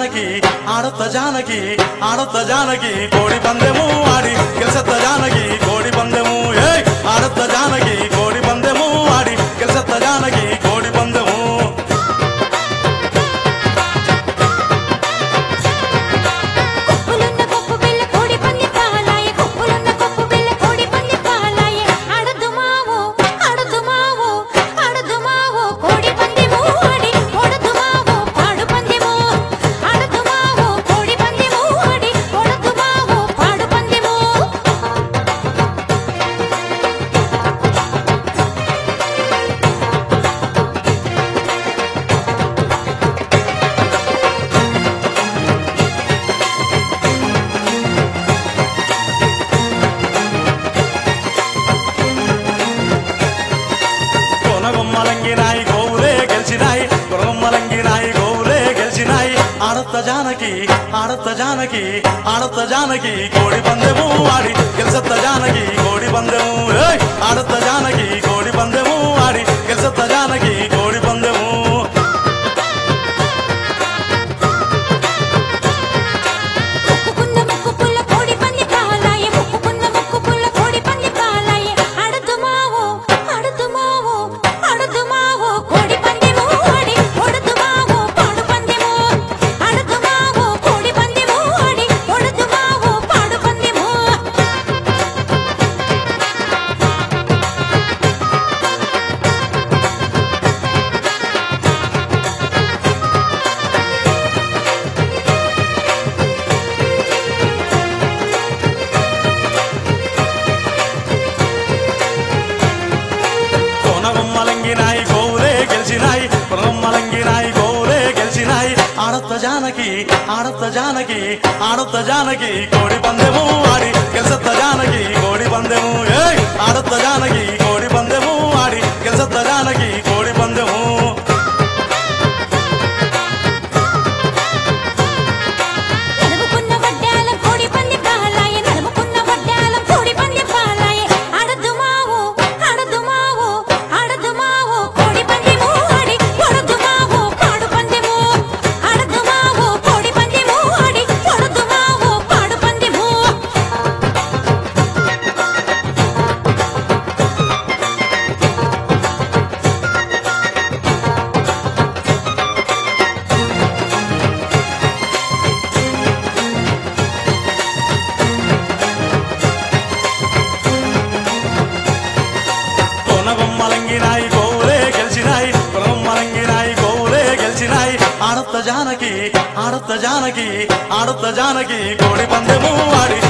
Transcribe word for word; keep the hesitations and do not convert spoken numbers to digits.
జానకి ఆడొత్త జానకి ఆడొత్త జానకి కోడి పందెము ఆడి గెలిసెత్త జానకి కోడి పందెము ఏయ్ ఆడొత్త జానకి కోడి పందెము ఆడి గెలిసెత్త జానకి కోడి పందెము మలంగినాయి గోవులే గెలిచినాయి మలంగినాయి గోవులే గెలిచినాయి ఆడొత్త జానకి ఆడొత్త జానకి ఆడొత్త జానకి కోడి పందెము ఆడి గెలిసెత్త జానకి కోడి పందెము ఏయ్ ఆడొత్త జానకి కోడి పందెము ఆడి గెలిసెత్త జానకి కోడి పందెము మలంగినాయి గోవులే గెలిచినాయి మలంగినాయి గోవులే గెలిచినాయి ఆడొత్త జానకి ఆడొత్త జానకి ఆడొత్త జానకి కోడి పందెము ఆడి గెలిసెత్త జానకి కోడి పందెము ఏయ్ ఆడొత్త జానకి కోడి పందెము ఆడి గెలిసెత్త జానకి కోడి పందెము మలంగినాయి గోవులే గెలిచినాయి మలంగినాయి గోవులే గెలిచినాయి ఆడొత్త జానకి ఆడొత్త జానకి ఆడొత్త జానకి కోడి పందెము ఆడి